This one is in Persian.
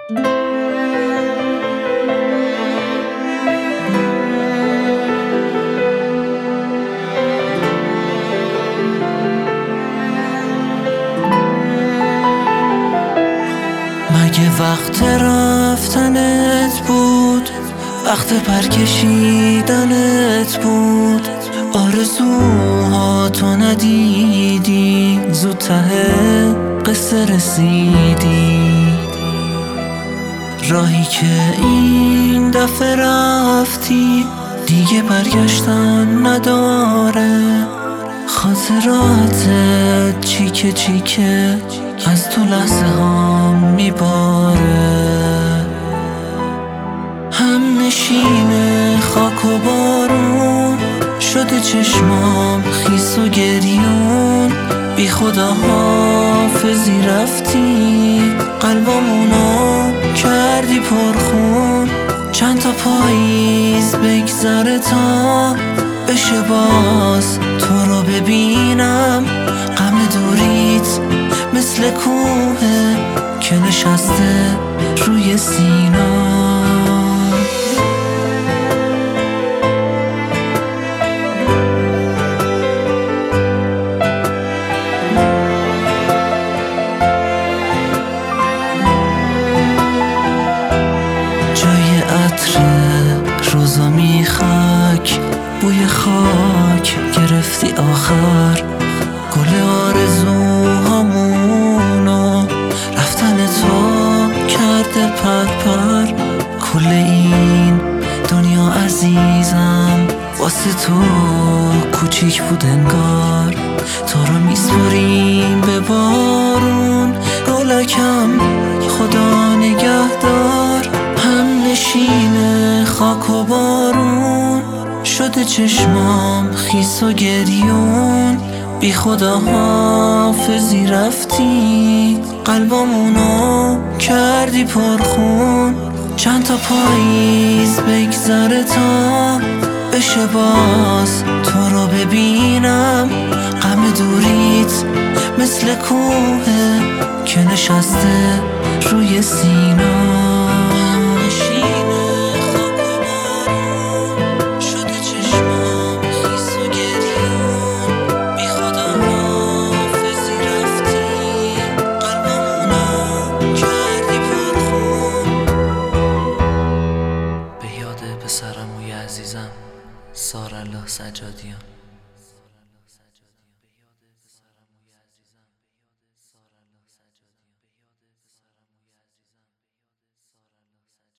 مگه وقت رفتنت بود؟ وقت پرکشیدنت بود؟ آرزوهاتو ندیدی، زود ته قصه رسیدی. راهی که این دفعه رفتی دیگه برگشتن نداره. خاطراتت چیکه چیکه از تو لحظه ها میباره. هم نشین خاک و بارون شده چشمام خیس و گریون. بی خدا حافظی رفتی، قلبمونو کردی پرخون. چند تا پاییز بگذره تا بشه باز تو رو ببینم. غم دوریت مثل کوه که نشسته روی سینم. جای عطر روزا میخک، بوی خاک گرفتی آخر. گل آرزوهامونو رفتن تو کرده پرپر. کل این دنیا عزیزم واسه تو کوچیک بود انگار. تو رو میسپریم به بارون، گلکم خدا نگهدار. هم نشین خاک و بارون شده چشمام خیس و گریون. بی خدا حافظی رفتی، قلبمونو کردی پرخون. چند تا پاییز بگذره تا بشه باز تو رو ببینم. غم دوریت مثل کوه که نشسته روی سینم.